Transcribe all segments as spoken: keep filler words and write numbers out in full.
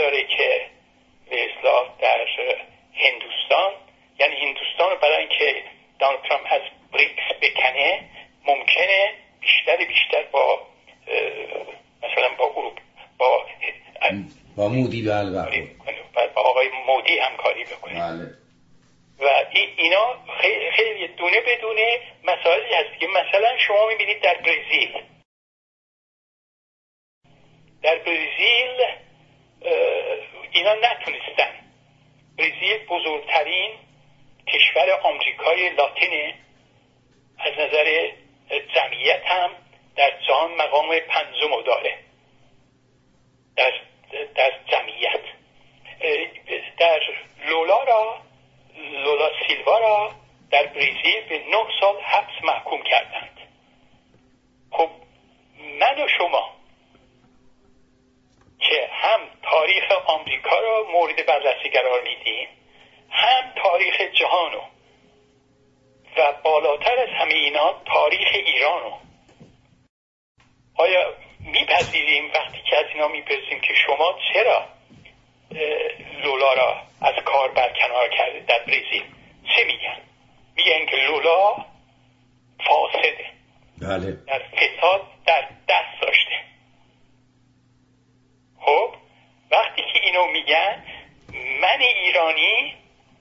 داره که به اصطلاح در هندوستان، یعنی هندوستان رو برای اینکه دونالد ترامپ از بریکس بکنه ممکنه بیشتر بیشتر با مثلا با اروپا با با مودی به البته با آقای مودی همکاری بکنه. بله. و اینا خیلی خیلی دونه بدونه مسائلی هست که مثلا شما میبینید در برزیل در برزیل اینا نتونستن. برزیل بزرگترین کشور آمریکای لاتینه، از نظر جمعیت هم در جهان مقام پنجم داره در در جمعیت. در لولا را لولا سیلوا را در برزیل به نه سال حبس محکوم کردند. خب من و شما که هم تاریخ آمریکا را مورد بررسی قرار میدیم، هم تاریخ جهانو و بالاتر از همه اینا تاریخ ایرانو، آیا میپذیریم وقتی که از اینا میپرسیم که شما چرا لولا را از کار برکنار کرده در برزیل؟ چه میگن؟ میگن که لولا فاسده، بله، در فساد در دست داشته. خب وقتی که اینو میگن، من ایرانی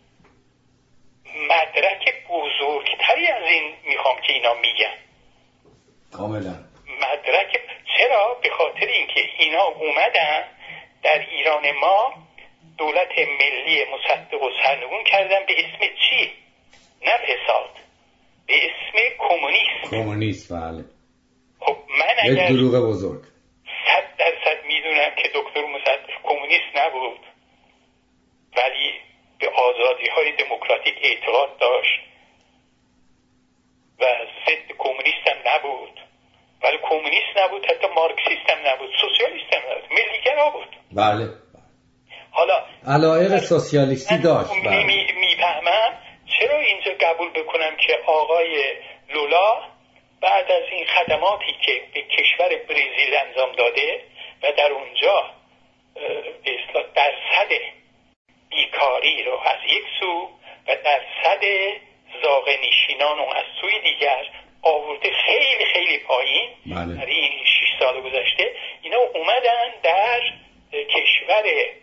مدرک بزرگتری از این میخوام که اینا میگن. کاملا مدرک. چرا؟ به خاطر اینکه اینا اومدن در ایران ما دولت ملی مصدق و سرنگون کردن به اسم چی؟ نه فساد، به اسم کمونیسم. کمونیسم، بله. خب من اگر یک دروغ بزرگ صد درصد میدونم که دکتر مصدق کمونیست نبود، ولی به آزادی های دموکراتیک اعتقاد داشت و ضد کمونیست هم نبود، ولی کمونیست نبود، حتی مارکسیست هم نبود، سوسیالیست هم نبود، ملیگرا بود. بله. حالا علایق سوسیالیستی داشت. بله. میفهمم چرا اینجا قبول بکنم که آقای لولا بعد از این خدماتی که به کشور برزیل انجام داده و در اونجا به اصطلاح درصد بیکاری رو از یک سو و درصد زاغ نشینان رو از سوی دیگر آورده خیلی خیلی پایین. بله. در این شش سال گذشته اینا اومدن در کشور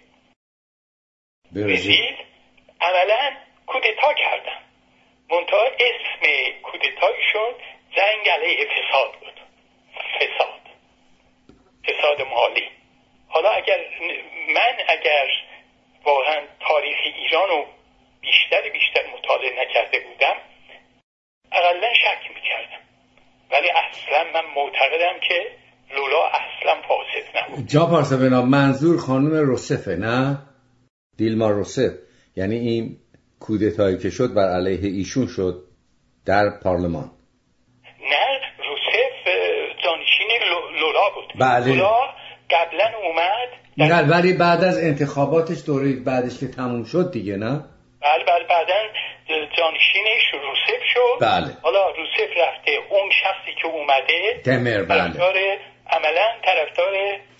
برزیل عملا کودتا کردن. منتها اسم کودتایشون جنگ علیه فساد بود. فساد فساد مالی. حالا اگر من اگر واقعا تاریخ ایران رو بیشتر بیشتر مطالعه نکرده بودم اقلا شک میکردم، ولی اصلا من معتقدم که لولا اصلا فاسد نبود. جا پارسا بنا منظور خانم روسفه، نه دیلما روسف، یعنی این کودتایی که شد بر علیه ایشون شد در پارلمان. نه، روسف جانشین لولا بود. بله. لولا قبلا اومد نه، ولی بعد از انتخاباتش دوره بعدش که تموم شد دیگه، نه؟ بله بله، بعدا جانشینش روسف شد. بله. حالا روسف رفته، اون شخصی که اومده تمر، بله، طرفدار عملا طرفدار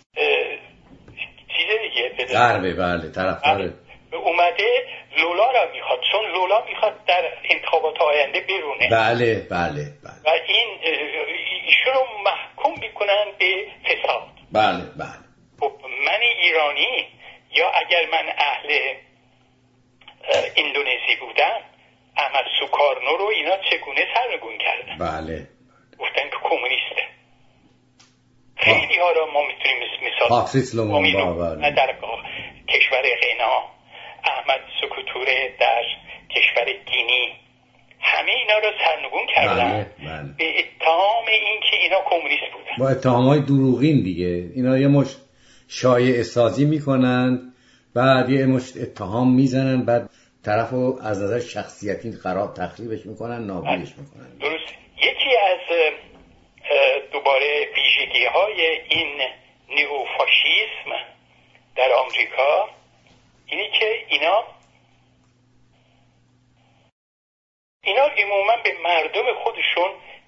چیز دیگه غربه، بله، طرفدار اومده لولا را میخواد، چون لولا میخواد در انتخابات آینده برونه. بله بله بله. و این ایشون رو محکوم میکنن به فساد. بله بله. خب من ایرانی، یا اگر من اهل اندونزی بودم، احمد سوکارنو رو اینا چگونه سرنگون کردن؟ بله. گفتن که کمونیسته. خیلی ها را ما میتونیم مثال پاتریس لومومبا در کشور غنا، احمد سکوتوره در کشور گینی، همه اینا را سرنگون کردن. بله بله. به اتهام این که اینا کمونیست بودن، با اتهامهای دروغین دیگه. اینا یه مش شایعه سازی میکنن، بعد یه مش اتهام میزنن، بعد طرفو از نظر شخصیتی خراب تخریبش میکنن، نابودش میکنن. درست. یکی از دوباره ویژگی های این نیوفاشیسم در آمریکا اینی که اینا اینا عموما به مردم خودشون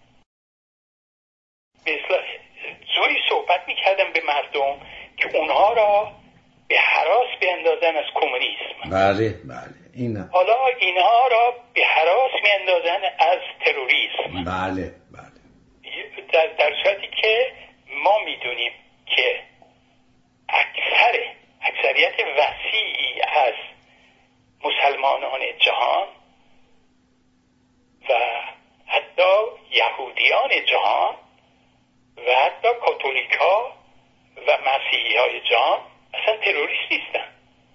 به اصطلاح جوری صحبت میکردن به مردم که اونها را به هراس بله بله اینا. حالا اینها را به هراس میاندازن از تروریسم. بله بله. در, در صورتی که ما میدونیم که اکثر اکثریت وسیعی از مسلمانان جهان و حتی یهودیان جهان و حتی کاتولیکا و مسیحی های جهان اصلا تروریست نیستن،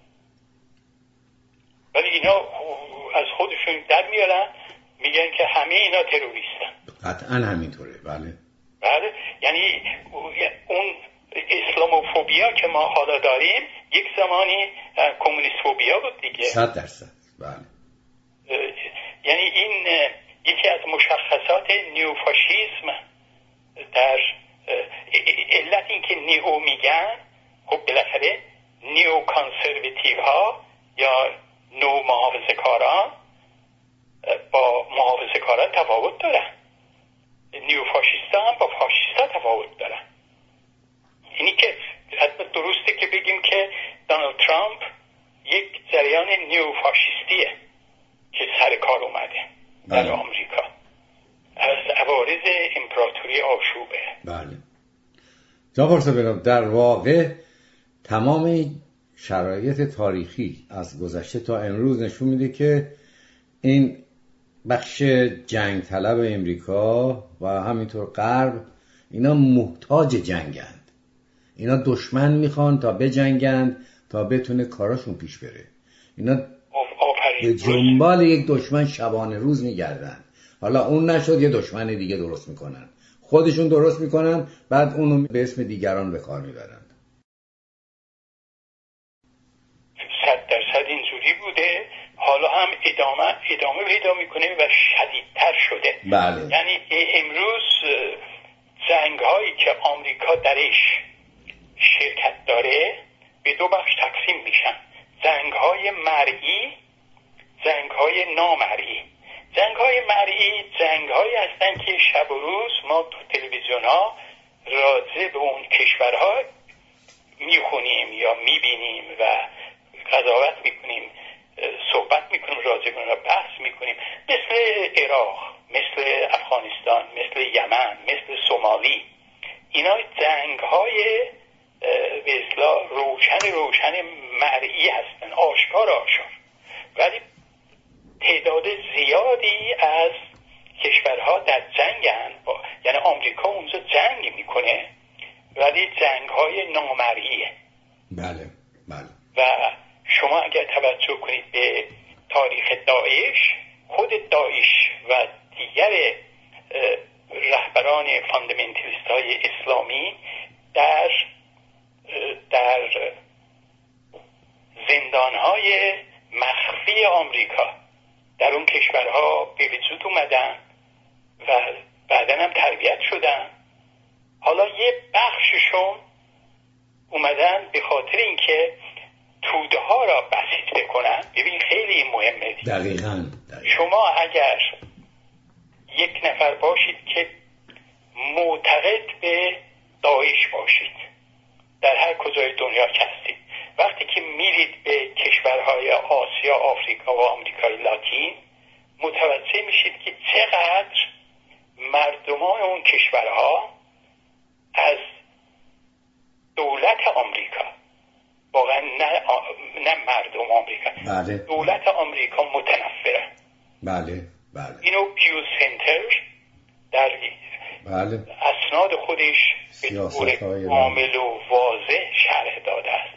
ولی اینا از خودشون در میارن میگن که همه اینا تروریستن. قطعا همینطوره. بله بله. یعنی اون اسلاموفوبیا که ما حالا داریم یک زمانی کمونیست فوبیا بود دیگه. صد درصد. بله. یعنی این یکی از مشخصات نیوفاشیسم. در علت این که نیو میگن، خب بالاخره نیو کانسرواتیو ها یا نو محافظه کاران با محافظه کاران تفاوت دارن. نیو فاشیستا هم با فاشیستا تفاوت دارن. اینی که حتی درسته که بگیم که دونالد ترامپ یک جریان نیو فاشیستیه که سر کار اومده در بله. آمریکا از عوارض امپراتوری آشوبه. بله. جناب آرسلان، در واقع تمام شرایط تاریخی از گذشته تا امروز نشون میده که این بخش جنگ طلب امریکا و همینطور غرب اینا محتاج جنگند. اینا دشمن میخوان تا بجنگند تا بتونه کاراشون پیش بره. اینا به جنبال یک دشمن شبانه روز میگردن. حالا اون نشد یه دشمن دیگه درست میکنن، خودشون درست میکنن، بعد اونو به اسم دیگران به کار میبرن. صد درصد اینجوری بوده، حالا هم ادامه ادامه پیدا میکنه و شدیدتر شده. بله. یعنی امروز جنگ هایی که آمریکا درش شرکت داره به دو بخش تقسیم میشن: جنگ های مرئی، جنگ های نامرئی. جنگ های مرئی جنگ هایی هستن که شب و روز ما تو تلویزیون ها راجع به اون کشورها میخونیم یا میبینیم و قضاوت میکنیم، صحبت میکنیم، راجع به اونها بحث میکنیم، مثل عراق، مثل افغانستان، مثل یمن، مثل سومالی. اینا جنگ های به اصطلاح روشن روشن مرئی هستن، آشکار آشکار. ولی تعداد زیادی از کشورها در جنگن، یعنی آمریکا اونجا جنگ میکنه ولی جنگ های نامرئیه. بله بله. و شما اگر توجه کنید به تاریخ داعش، خود داعش و دیگر رهبران فاندامنتالیست های اسلامی در در زندانهای مخفی آمریکا در اون کشورها به وجود اومدن و بعداً هم تربیت شدن. حالا یه بخششون اومدن به خاطر اینکه توده ها را بسیج بکنن. ببین خیلی مهمه. دقیقاً, دقیقاً. شما اگر یک نفر باشید که معتقد به داعش باشید در هر کجای دنیا که هستید، وقتی که میرید به کشورهای آسیا، آفریقا و آمریکای لاتین متوجه میشید که چقدر مردمان اون کشورها از دولت آمریکا، واقعا نه, نه مردم آمریکا، بله. دولت آمریکا متنفره. بله بله. اینو پیو سنتر در بله. اسناد خودش به طور کامل و واضح شرح داده است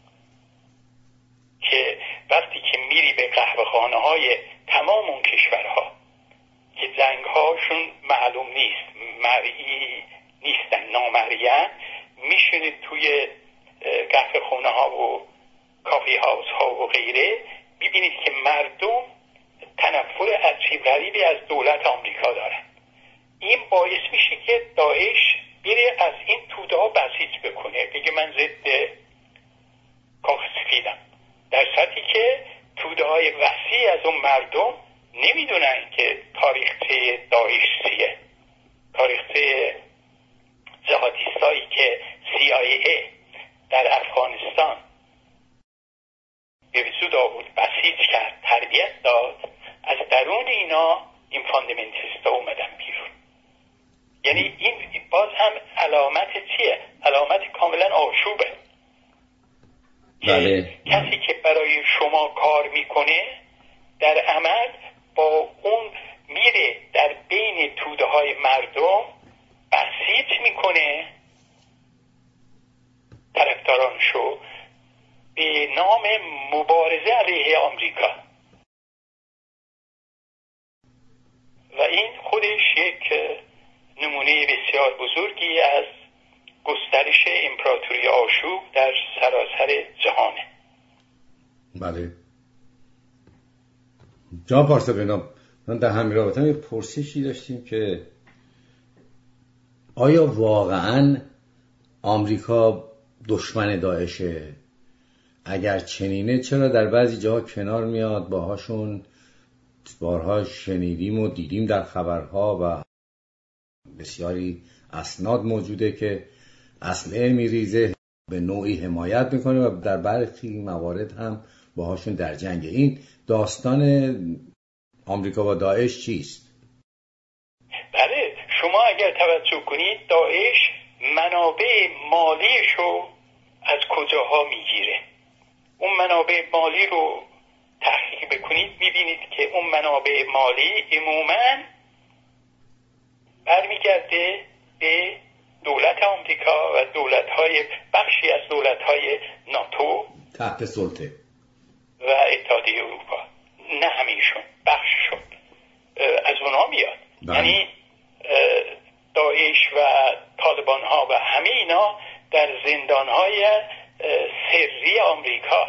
که وقتی که میری به قهوه‌خانه های تمام اون کشورها که جنگ هاشون معلوم نیست، مرئی نیستن، نامرئی‌اند، میشونید توی قهوه‌خانه ها و کافی هاوس ها و غیره، ببینید که مردم تنفر عجیب غریبی از دولت آمریکا دارن. این باعث میشه که داعش بره از این توده ها بسیج بکنه، بگه من ضد کاخ سفیدم، در صورتی که توده های وسیع از اون مردم نمیدونن که تاریخچه داعش چیه. تاریخچه جهادیستایی که سی آی ای در افغانستان به وجود آورد یعنی این باز هم علامت چیه؟ علامت کاملا آشوبه. بله. کسی که برای شما کار میکنه در عمل با اون میره در بین توده های مردم بسیج میکنه طرفدارانشو به نام مبارزه علیه آمریکا و این خودش یک نمونه بسیار بزرگی از گسترش امپراتوری آشوب در سراسر جهانه. بله. جان پارسا بنام، من در همین رابطه یه پرسشی داشتیم که آیا واقعاً آمریکا دشمن داعشه؟ اگر چنینه چرا در بعضی جاها کنار میاد باهاشون؟ بارها شنیدیم و دیدیم در خبرها و بسیاری اسناد موجوده که اسلحه میریزه، به نوعی حمایت میکنه و در برخی موارد هم باهاشون در جنگ. این داستان آمریکا با داعش چیست؟ بله، شما اگر توجه کنید داعش منابع مالیشو از کجاها میگیره. اون منابع مالی رو تحقیق بکنید میبینید که اون منابع مالی عموماً برمیگرده به دولت آمریکا و دولت‌های بخشی از دولت‌های ناتو تحت سلطه و اتحادیه اروپا. نه همینشون، بخششون از اونا میاد. بله. یعنی داعش و طالبان ها و همه اینا در زندان‌های سری آمریکا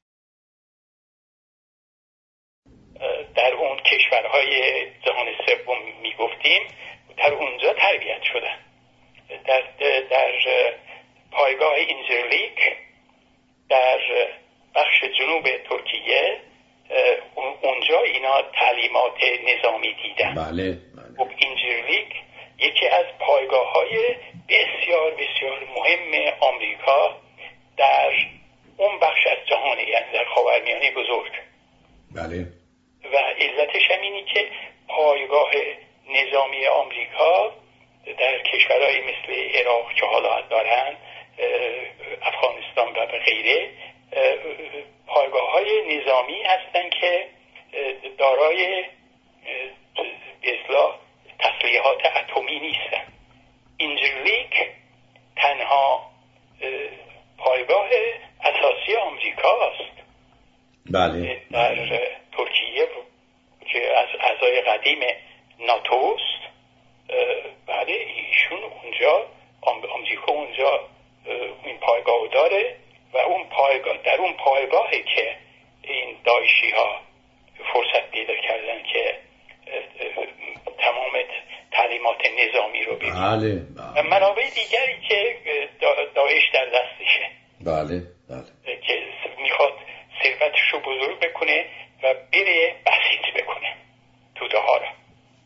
در اون کشورهای جهان سوم میگفتیم در اونجا تربیت شدن. در در پایگاه اینجرلیک در بخش جنوب ترکیه اونجا اینا تعلیمات نظامی دیدن. بله. بله. اینجرلیک یکی از پایگاه‌های بسیار بسیار مهم آمریکا در اون بخش از جهان، یعنی در خاورمیانه بزرگ. بله. و علتش هم اینی که پایگاه نظامی آمریکا در کشورهایی مثل عراق که حالا دارن، افغانستان و غیره، پایگاه‌های نظامی هستن که دارای به اصطلاح تسلیحات اتمی نیستن. اینجرلیک تنها پایگاه اساسی آمریکاست. بله. در ترکیه که از اعضای قدیم ناتوست. بعد ایشون اونجا آمریکا اونجا این پایگاه داره و اون پایگاه در اون پایگاهی که این داعشی ها فرصت پیدا کردن که تمام تعلیمات نظامی رو بگیرن. بله. و منابع دیگری که داعش در دستشه. بله. بله. که میخواد ثروتش رو بزرگ بکنه و بره بسیج بکنه توده ها را.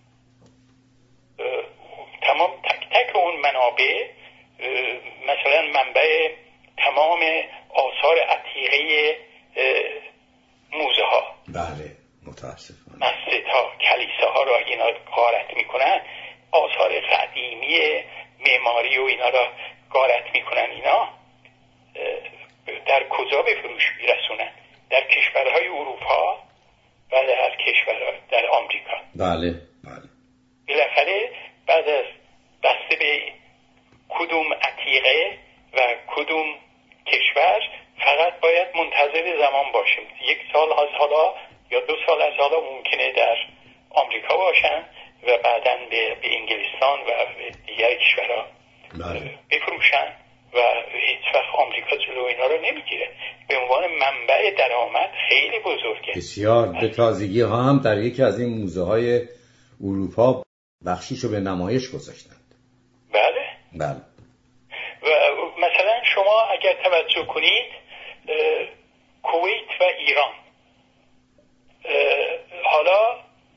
تمام تک تک اون منابع، مثلا منبع تمام آثار عتیقه موزه ها، بله متاسفانه مسجد ها، کلیسا ها را اینا غارت میکنن، آثار قدیمی معماری و اینا را غارت میکنن. اینا در کجا به فروش میرسونن؟ در کشورهای اروپا و در کشورهای در آمریکا. بله. بله. بالاخره بعد از بسته به کدوم عتیقه و کدوم کشور فقط باید منتظر زمان باشیم. یک سال از حالا یا دو سال از حالا ممکنه در آمریکا باشن و بعداً به, به انگلستان و به دیگر کشورها بفروشن و هیچ وقت آمریکا جلو اینا رو نمیگیره. به عنوان منبع درآمد خیلی بزرگه. بسیار. به تازگی ها هم در یکی از این موزه های اروپا بخشیشو به نمایش گذاشتند. بله. بله. و مثلا شما اگر توجه کنید کویت و ایران، حالا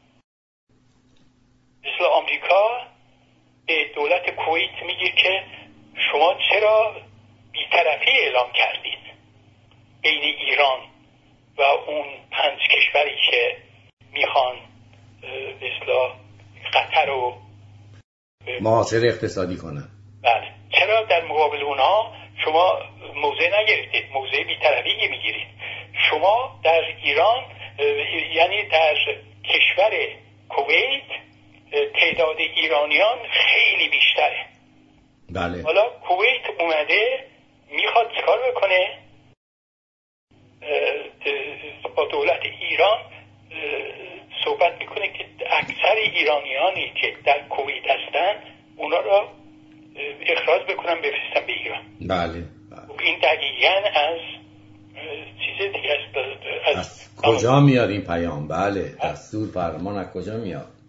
مثل آمریکا به دولت کویت میگه که شما چرا بی‌طرفی اعلام کردید بین ایران و اون پنج کشوری که میخوان به اصطلاح قطر و معاصر اقتصادی کنن. بله. چرا در مقابل اونها شما موضع نگرفتید؟ موضع بی‌طرفی میگیرید. شما در ایران یعنی در کشور کویت تعداد ایرانیان خیلی بیشتره. بله. حالا کویت اومده میخواد چیکار بکنه؟ با دولت ایران صحبت میکنه که اکثر ایرانیانی که در کویت هستن اونا را اخراج بکنن بفرستن به ایران. بله, بله. این دقیقاً از چیز دیگه است. از, از کجا میاد این پیام؟ بله دستور فرمان از کجا میاد؟